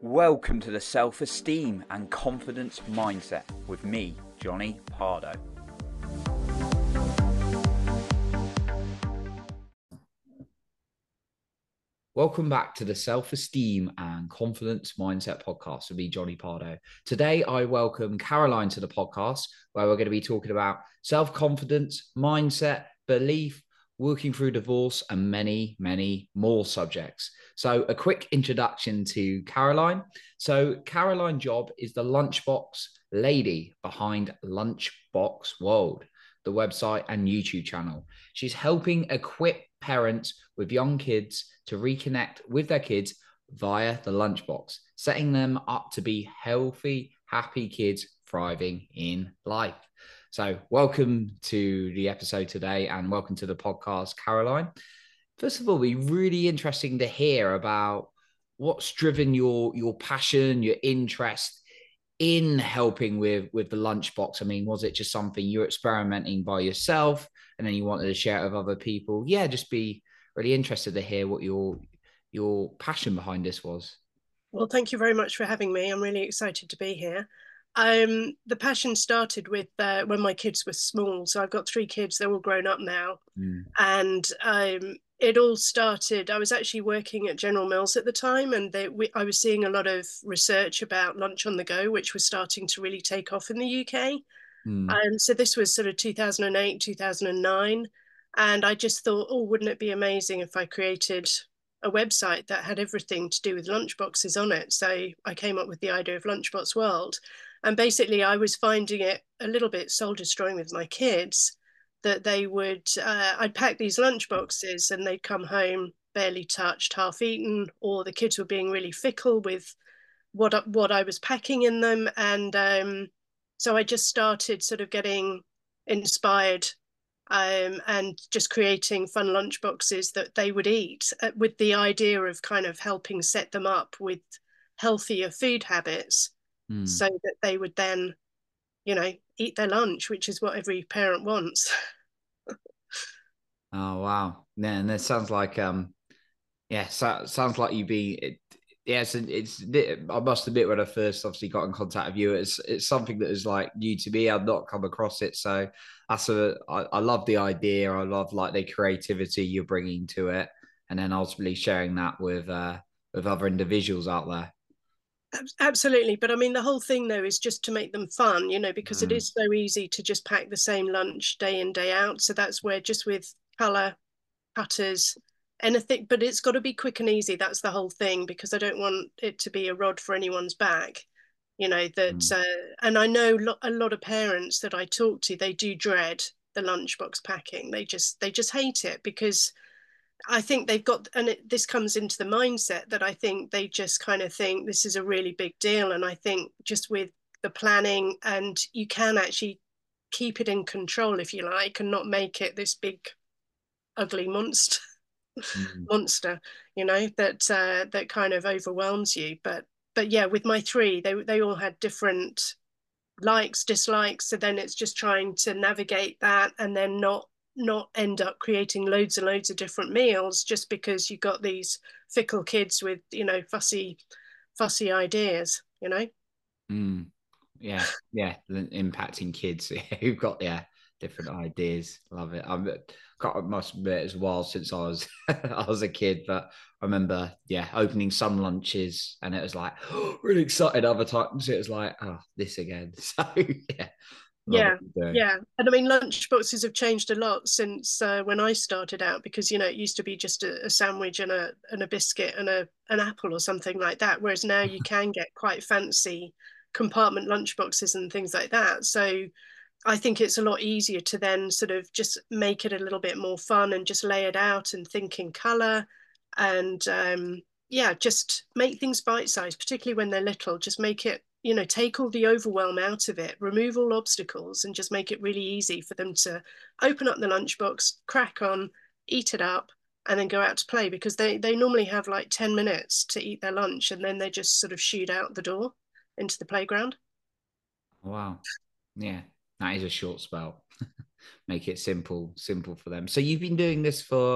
Welcome to the Self-Esteem and Confidence Mindset with me, Johnny Pardo. Welcome back to the Self-Esteem and Confidence Mindset podcast with me, Johnny Pardo. Today, I welcome Caroline to the podcast, where we're going to be talking about self-confidence, mindset, belief, working through divorce, and many, many more subjects. So a quick introduction to Caroline. So Caroline Job is the lunchbox lady behind Lunchbox World, the website and YouTube channel. She's helping equip parents with young kids to reconnect with their kids via the lunchbox, setting them up to be healthy, happy kids thriving in life. So welcome to the episode today and welcome to the podcast, Caroline. First of all, it'd be really interesting to hear about what's driven your passion, your interest in helping with the lunchbox. I mean, was it just something you're experimenting by yourself and then you wanted to share it with other people? Yeah, just be really interested to hear what your passion behind this was. Well, thank you very much for having me. I'm really excited to be here. The passion started with when my kids were small. So I've got three kids, they're all grown up now. And it all started, I was actually working at General Mills at the time, and I was seeing a lot of research about lunch on the go, which was starting to really take off in the UK. So this was sort of 2008, 2009. And I just thought, oh, wouldn't it be amazing if I created a website that had everything to do with lunchboxes on it? So I came up with the idea of Lunchbox World. And basically, I was finding it a little bit soul destroying with my kids that they would, I'd pack these lunchboxes and they'd come home barely touched, half eaten, or the kids were being really fickle with what I was packing in them. And so I just started sort of getting inspired and just creating fun lunch boxes that they would eat with the idea of kind of helping set them up with healthier food habits so that they would then, eat their lunch, which is what every parent wants. Oh wow. Yeah, and it sounds like sounds like you be it's I must admit, when I first obviously got in contact with you, it's something that is like new to me. I've not come across it, so I love the idea. I love like the creativity you're bringing to it, and then ultimately sharing that with other individuals out there. Absolutely. But I mean, the whole thing, though, is just to make them fun, because it Mm, is so easy to just pack the same lunch day in, day out. So that's where just with colour, cutters, anything, but it's got to be quick and easy. That's the whole thing, because I don't want it to be a rod for anyone's back, mm, and I know a lot of parents that I talk to, they do dread the lunchbox packing. They just hate it because I think they've got, and this comes into the mindset that I think they just kind of think this is a really big deal. And I think just with the planning, and you can actually keep it in control if you like, and not make it this big ugly monster mm. monster, that kind of overwhelms you. But yeah, with my three, they all had different likes, dislikes. So then it's just trying to navigate that and then not end up creating loads and loads of different meals just because you've got these fickle kids with, fussy ideas, Mm. Yeah, impacting kids who've got different ideas. Love it. I must admit, it's a while since I was I was a kid, but I remember opening some lunches and it was like really excited. Other times it was like, oh, this again. So yeah, love what Yeah, you're doing. yeah. And I mean, lunch boxes have changed a lot since when I started out, because it used to be just a sandwich and a biscuit and an apple or something like that. Whereas now you can get quite fancy compartment lunch boxes and things like that. So I think it's a lot easier to then sort of just make it a little bit more fun and just lay it out and think in color and yeah, just make things bite sized, particularly when they're little. Just make it, take all the overwhelm out of it, remove all obstacles, and just make it really easy for them to open up the lunchbox, crack on, eat it up, and then go out to play, because they normally have like 10 minutes to eat their lunch and then they just sort of shoot out the door into the playground. Wow. Yeah, that is a short spell. Make it simple for them. So you've been doing this for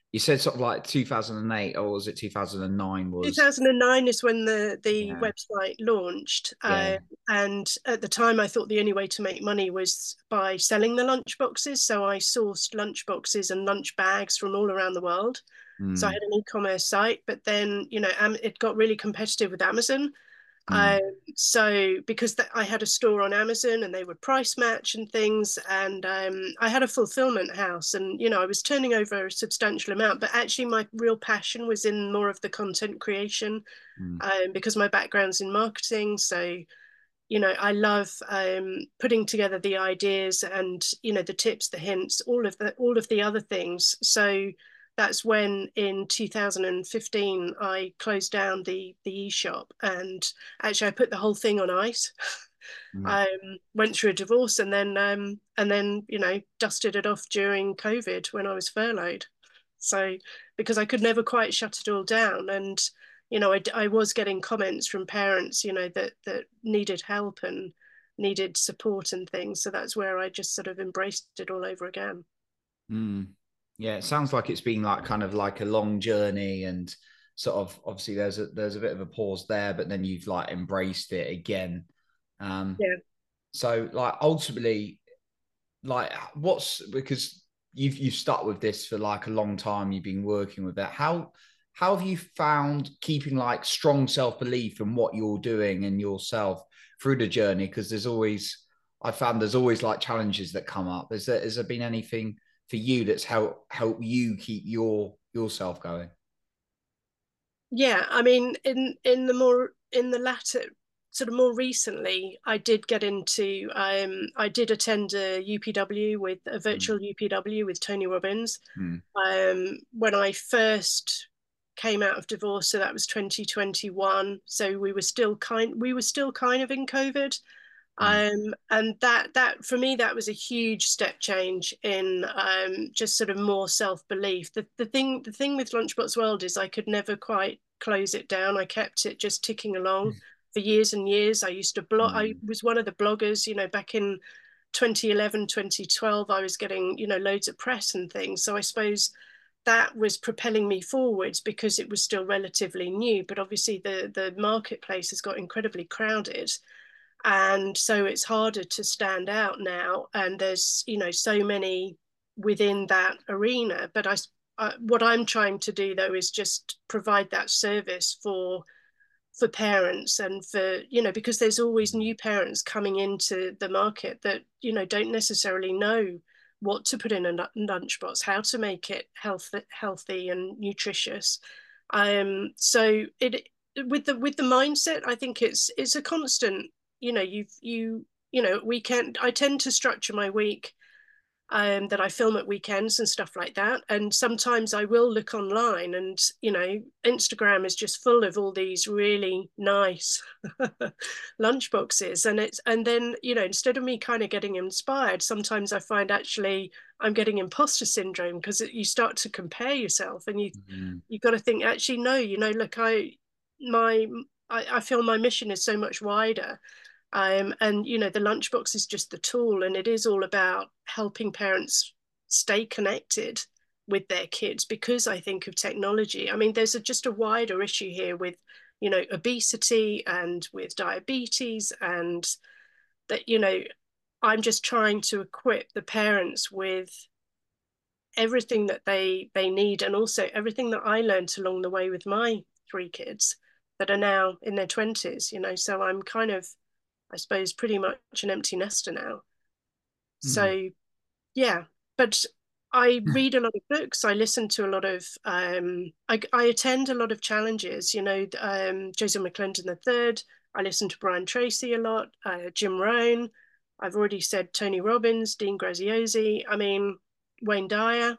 You said sort of like 2008, or was it 2009? Was 2009 is when the yeah, website launched. yeah, And at the time, I thought the only way to make money was by selling the lunch boxes. So I sourced lunch boxes and lunch bags from all around the world. So I mm, had an e-commerce site, but then, it got really competitive with Amazon. mm, So because I had a store on Amazon and they would price match and things, and I had a fulfillment house, and I was turning over a substantial amount, but actually my real passion was in more of the content creation, mm, because my background's in marketing. So I love putting together the ideas and the tips, the hints, all of the other things. So that's when in 2015 I closed down the eShop, and actually I put the whole thing on ice. mm, I went through a divorce, and then dusted it off during COVID when I was furloughed. So because I could never quite shut it all down, and I was getting comments from parents, that needed help and needed support and things. So that's where I just sort of embraced it all over again. mm. Yeah, it sounds like it's been like kind of like a long journey, and sort of obviously there's a bit of a pause there, but then you've like embraced it again. Um, Yeah. so like ultimately, like what's because you've stuck with this for like a long time, you've been working with that. How have you found keeping like strong self-belief in what you're doing and yourself through the journey? Because I found there's always like challenges that come up. Has there been anything for you that's help you keep yourself going? Yeah, I mean, in the latter, sort of more recently, I did get into I did attend a UPW with a Mm, virtual UPW with Tony Robbins. mm, When I first came out of divorce, so that was 2021. So we were still kind of in COVID. mm, And that for me, that was a huge step change in just sort of more self-belief. The thing with Lunchbox World is I could never quite close it down. I kept it just ticking along for years and years. I used to blog. I mm, was one of the bloggers, back in 2011, 2012. I was getting, loads of press and things. So I suppose that was propelling me forwards because it was still relatively new. But obviously the marketplace has got incredibly crowded, and so it's harder to stand out now, and there's so many within that arena. But what I'm trying to do though is just provide that service for parents, and for because there's always new parents coming into the market that don't necessarily know what to put in a lunchbox, how to make it healthy and nutritious. So it with the mindset, I think it's a constant. Weekend, I tend to structure my week, that I film at weekends and stuff like that. And sometimes I will look online, and Instagram is just full of all these really nice lunch boxes. And then instead of me kind of getting inspired, sometimes I find actually I'm getting imposter syndrome, because you start to compare yourself, and mm, you got to think, actually no, look, my I feel my mission is so much wider. And the lunchbox is just the tool, and it is all about helping parents stay connected with their kids, because I think of technology. I mean, there's just a wider issue here with obesity and with diabetes, and that I'm just trying to equip the parents with everything that they need, and also everything that I learned along the way with my three kids that are now in their 20s. So I'm kind of, I suppose, pretty much an empty nester now. mm. So yeah, but I read a lot of books. I listen to a lot of. I attend a lot of challenges. Joseph McClendon III. I listen to Brian Tracy a lot. Jim Rohn. I've already said Tony Robbins, Dean Graziosi. I mean, Wayne Dyer.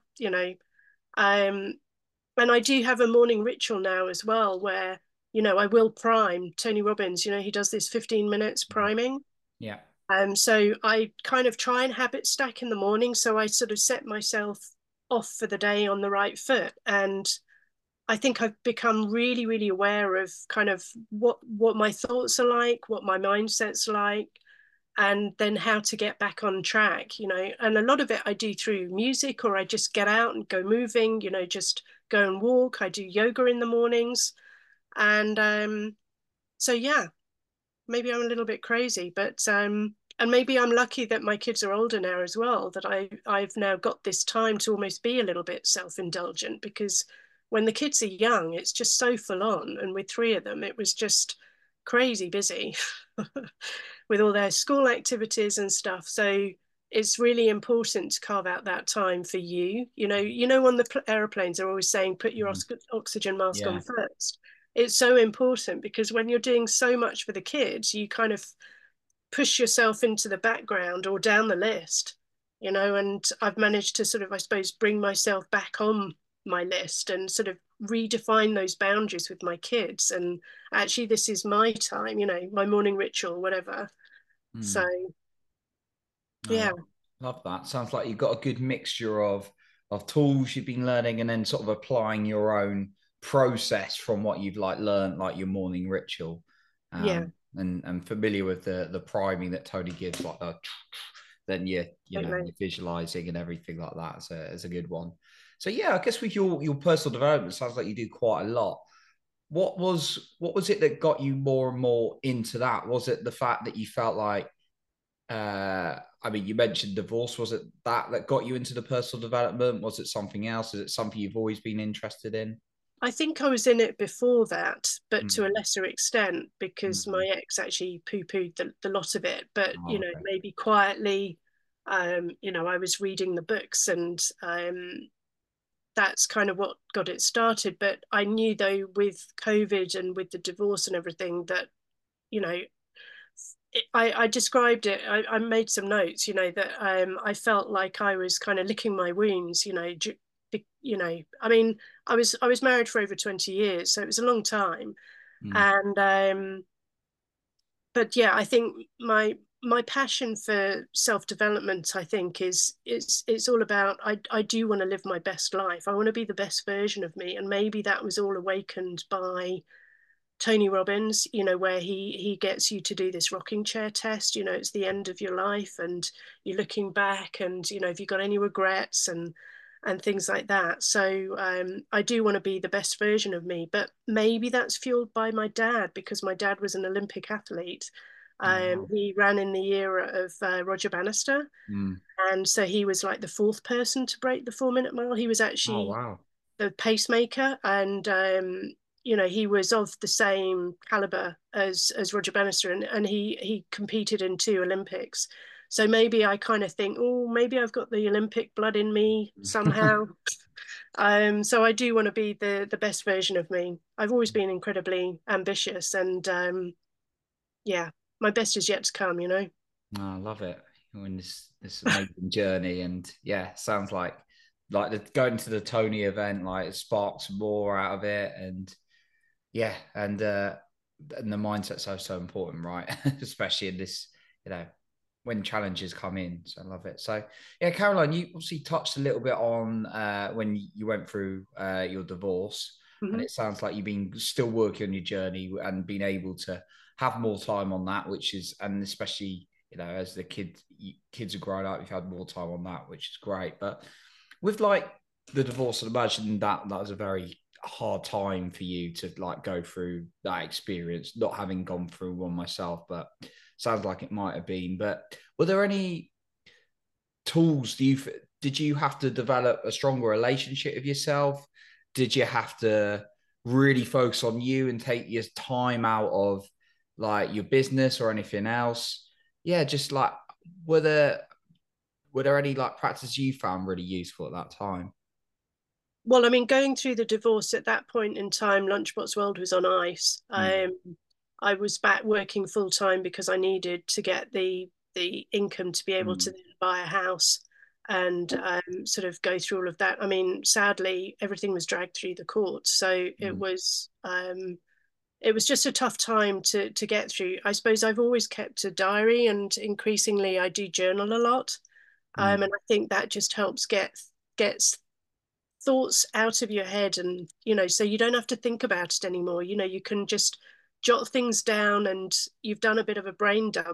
Um, and I do have a morning ritual now as well, where I will prime Tony Robbins. He does this 15 minutes priming. Yeah. So I kind of try and habit stack in the morning. So I sort of set myself off for the day on the right foot. And I think I've become really, really aware of kind of what my thoughts are like, what my mindset's like. and then how to get back on track, you know. And a lot of it I do through music, or I just get out and go moving, you know, just go and walk. I do yoga in the mornings. And so yeah, maybe I'm a little bit crazy, but and maybe I'm lucky that my kids are older now as well, that I've now got this time to almost be a little bit self-indulgent, because when the kids are young, it's just so full on. And with three of them, it was just crazy busy with all their school activities and stuff. So it's really important to carve out that time for you. On the aeroplanes, they're always saying, put your oxygen mask on first. It's so important, because when you're doing so much for the kids, you kind of push yourself into the background or down the list, and I've managed to sort of, I suppose, bring myself back on my list and sort of redefine those boundaries with my kids. And actually, this is my time, my morning ritual, whatever. So, yeah. Love that. Sounds like you've got a good mixture of tools you've been learning, and then sort of applying your own process from what you've learned, like your morning ritual. And familiar with the priming that Tony gives, like then you're visualizing and everything like that. So it's a good one. So yeah, I guess with your personal development, sounds like you do quite a lot. What was it that got you more and more into that? Was it the fact that you felt like, I mean, you mentioned divorce. Was it that got you into the personal development? Was it something else? Is it something you've always been interested in? I think I was in it before that, but to a lesser extent, because my ex actually poo-pooed the lot of it. But, maybe quietly, I was reading the books, and that's kind of what got it started. But I knew, though, with COVID and with the divorce and everything, that, I described it, I made some notes, that I felt like I was kind of licking my wounds, I mean, I was married for over 20 years, so it was a long time. And but yeah, I think my passion for self-development, I think, is it's all about, I do want to live my best life. I want to be the best version of me. And maybe that was all awakened by Tony Robbins, where he gets you to do this rocking chair test. It's the end of your life, and you're looking back, and have you got any regrets, and things like that. So I do want to be the best version of me, but maybe that's fueled by my dad, because my dad was an Olympic athlete. He ran in the era of Roger Bannister, and so he was like the fourth person to break the 4-minute mile. He was actually the pacemaker, and he was of the same caliber as Roger Bannister, and he competed in 2 Olympics. So maybe I kind of think, oh, maybe I've got the Olympic blood in me somehow. So I do want to be the best version of me. I've always been incredibly ambitious, and my best is yet to come, Oh, I love it. You're in this amazing journey, and sounds like going to the Tony event, like it sparks more out of it, and and the mindset's so important, right? Especially in this, when challenges come in. So I love it. So Caroline, you obviously touched a little bit on when you went through your divorce, and it sounds like you've been still working on your journey and being able to have more time on that, which is, and especially, as the kids are growing up, you've had more time on that, which is great. But with the divorce, I'd imagine that was a very hard time for you to go through that experience, not having gone through one myself, but sounds like it might have been. But were there any tools did you have to develop a stronger relationship with yourself? Did you have to really focus on you and take your time out of your business or anything else? Just were there any practices you found really useful at that time? Well, I mean, going through the divorce at that point in time, Lunchbox World was on ice. I was back working full time because I needed to get the income to be able to then buy a house and sort of go through all of that. I mean, sadly, everything was dragged through the courts, so it was just a tough time to get through. I suppose I've always kept a diary, and increasingly I do journal a lot, and I think that just helps gets thoughts out of your head, and so you don't have to think about it anymore. You can just jot things down, and you've done a bit of a brain dump.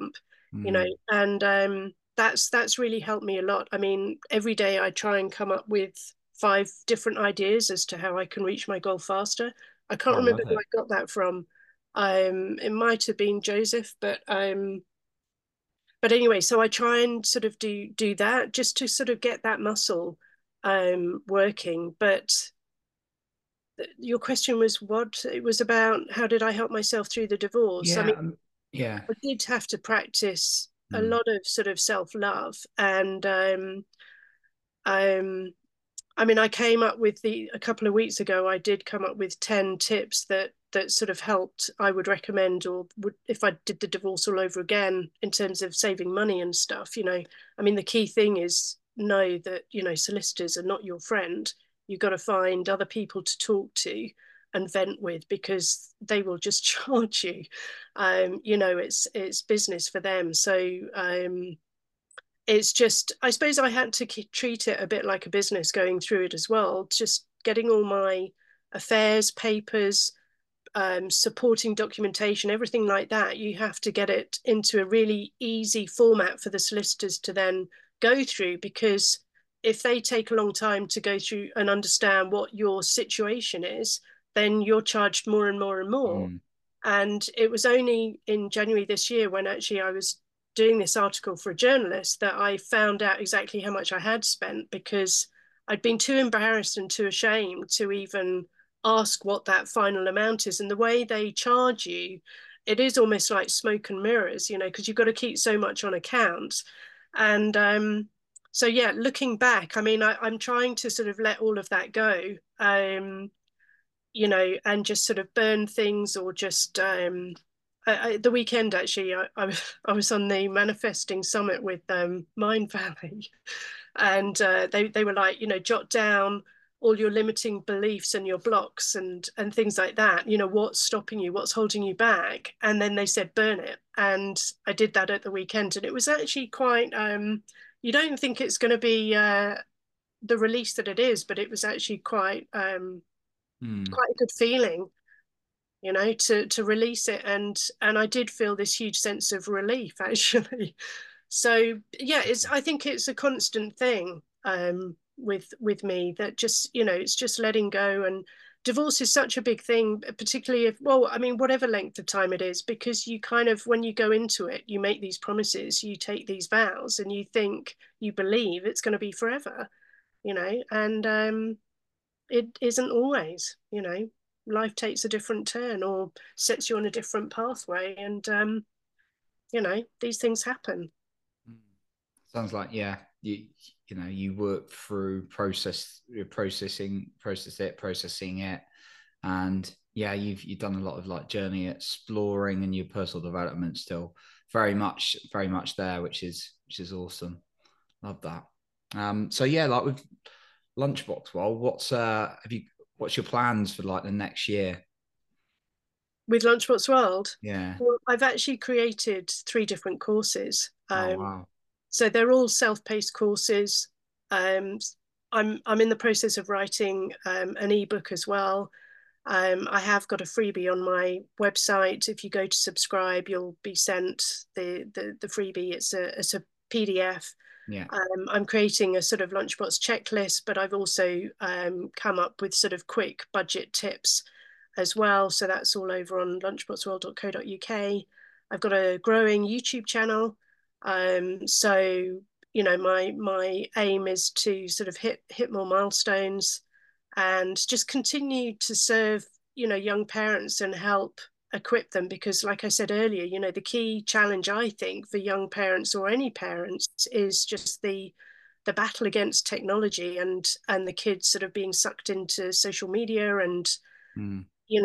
you know, and that's really helped me a lot. I mean, every day I try and come up with 5 different ideas as to how I can reach my goal faster. I can't I remember love who it. I got that from. It might have been Joseph, but anyway, so I try and sort of do that just to sort of get that muscle working. But your question was what? It was about how did I help myself through the divorce? I Yeah, mean, yeah. I did have to practice a Mm. lot of sort of self-love, and um, I mean, I came up with a couple of weeks ago. I did come up with 10 tips that sort of helped. I would recommend, or would if I did the divorce all over again in terms of saving money and stuff. You know, I mean, the key thing is know that solicitors are not your friend. You've got to find other people to talk to and vent with because they will just charge you. It's business for them. So it's just, I suppose I had to treat it a bit like a business going through it as well, just getting all my affairs papers, supporting documentation, everything like that. You have to get it into a really easy format for the solicitors to then go through, because if they take a long time to go through and understand what your situation is, then you're charged more and more and more. Mm. And it was only in January this year, when actually I was doing this article for a journalist, that I found out exactly how much I had spent, because I'd been too embarrassed and too ashamed to even ask what that final amount is. And the way they charge you, it is almost like smoke and mirrors, because you've got to keep so much on account. And so, yeah, looking back, I mean, I'm trying to sort of let all of that go. And just sort of burn things, or just the weekend actually, I was on the manifesting summit with Mind Valley, and they were like, jot down all your limiting beliefs and your blocks and things like that. What's stopping you, what's holding you back, and then they said burn it, and I did that at the weekend, and it was actually quite. You don't think it's going to be the release that it is, but it was actually Mm. quite a good feeling, to release it, and I did feel this huge sense of relief actually. So yeah, I think it's a constant thing with me, that just it's just letting go. And divorce is such a big thing, particularly if, well, I mean, whatever length of time it is, because you kind of, when you go into it, you make these promises, you take these vows, and you think, you believe it's going to be forever, and it isn't always. Life takes a different turn or sets you on a different pathway, and these things happen. Sounds like, yeah, you work through processing it, and yeah, you've done a lot of like journey exploring, and your personal development still very much there, which is awesome. Love that. So yeah, like with Lunchbox, well, what's your plans for like the next year? With Lunchbox World, Yeah. well, I've actually created 3 different courses. Oh wow. So they're all self-paced courses. Um, I'm in the process of writing an ebook as well. I have got a freebie on my website. If you go to subscribe, you'll be sent the freebie. It's a PDF. Yeah. I'm creating a sort of Lunchbox checklist, but I've also come up with sort of quick budget tips as well. So that's all over on lunchboxworld.co.uk. I've got a growing YouTube channel. So my aim is to sort of hit more milestones, and just continue to serve young parents and help equip them, because like I said earlier, the key challenge I think for young parents, or any parents, is just the battle against technology, and the kids sort of being sucked into social media, and Mm.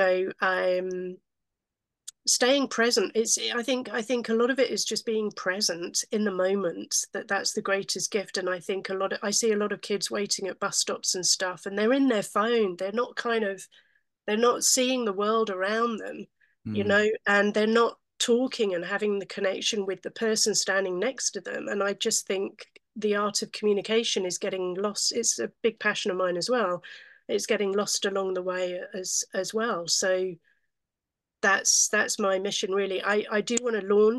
staying present. I think a lot of it is just being present in the moment. That's the greatest gift. And I think I see a lot of kids waiting at bus stops and stuff, and they're in their phone. They're not seeing the world around them, Mm. and they're not talking and having the connection with the person standing next to them. And I just think the art of communication is getting lost. It's a big passion of mine as well. It's getting lost along the way as well. So that's my mission really. I do want to launch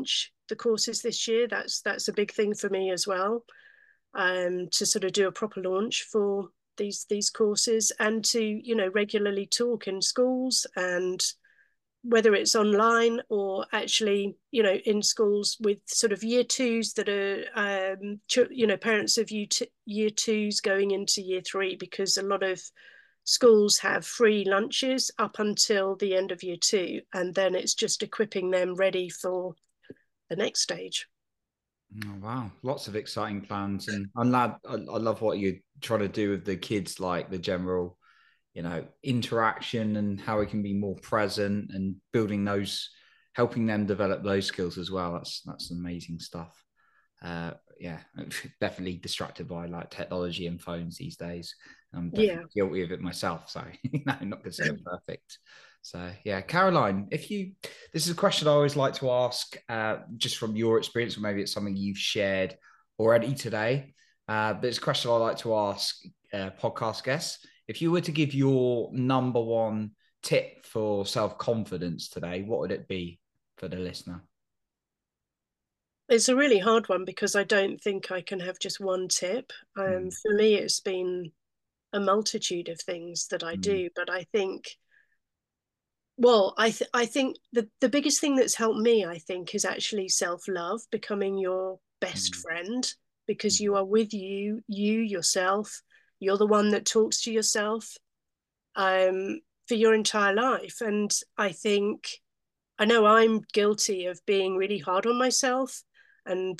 the courses this year. That's a big thing for me as well, to sort of do a proper launch for these courses, and to, you know, regularly talk in schools, and whether it's online or actually, you know, in schools with sort of year twos that are, you know, parents of year twos going into year three, because a lot of schools have free lunches up until the end of year two, and then it's just equipping them ready for the next stage. Oh, wow, lots of exciting plans, and I love what you're trying to do with the kids, like the general, you know, interaction and how we can be more present and building those, helping them develop those skills as well. That's amazing stuff. Yeah, definitely distracted by like technology and phones these days. I'm definitely guilty of it myself, so no, not considered perfect. So yeah, Caroline, this is a question I always like to ask, just from your experience, or maybe it's something you've shared already today. But it's a question I like to ask podcast guests. If you were to give your number one tip for self-confidence today, what would it be for the listener? It's a really hard one, because I don't think I can have just one tip. For me, it's been a multitude of things that I do, but I think, well, I think the biggest thing that's helped me, I think, is actually self-love, becoming your best friend, because you are with you yourself. You're the one that talks to yourself, for your entire life. And I think, I know I'm guilty of being really hard on myself, and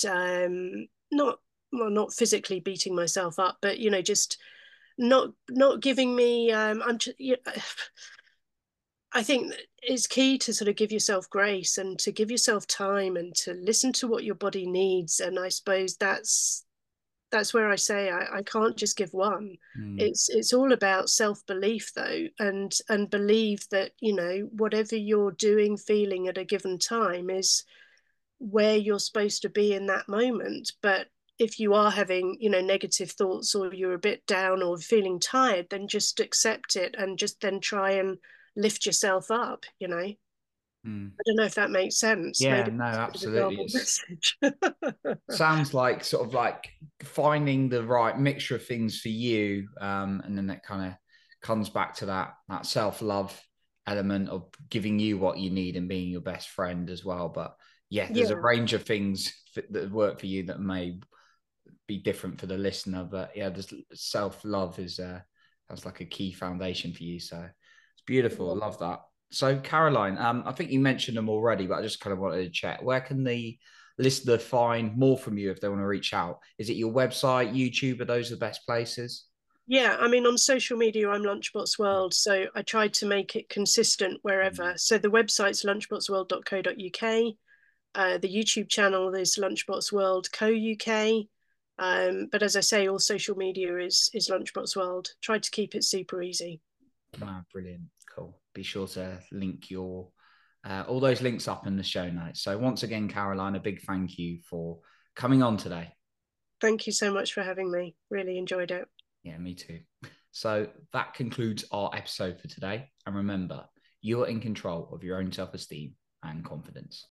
not physically beating myself up, but, you know, just not giving me, I'm just, you know, I think it's key to sort of give yourself grace, and to give yourself time, and to listen to what your body needs. And I suppose that's where I say I can't just give one. It's all about self-belief, though, and believe that, you know, whatever you're doing, feeling at a given time is where you're supposed to be in that moment. But if you are having, you know, negative thoughts, or you're a bit down or feeling tired, then just accept it, and just then try and lift yourself up, you know. I don't know if that makes sense. Yeah, Maybe no, it's a bit of a absolutely. garbled message. Sounds like sort of like finding the right mixture of things for you, and then that kind of comes back to that self-love element of giving you what you need and being your best friend as well. But yeah, there's a range of things that work for you that may be different for the listener. But yeah, just self-love is that's like a key foundation for you. So it's beautiful. I love that. So Caroline, I think you mentioned them already, but I just kind of wanted to check. Where can the listener find more from you if they want to reach out? Is it your website, YouTube? Are those the best places? Yeah, I mean, on social media, I'm Lunchbox World, so I tried to make it consistent wherever. So the website's lunchboxworld.co.uk. The YouTube channel is Lunchbox World Co UK. But as I say, all social media is Lunchbox World. Tried to keep it super easy. Brilliant. Cool. Be sure to link your all those links up in the show notes. So once again, Caroline, a big thank you for coming on today. Thank you so much for having me. Really enjoyed it. Yeah, me too. So that concludes our episode for today. And remember, you are in control of your own self-esteem and confidence.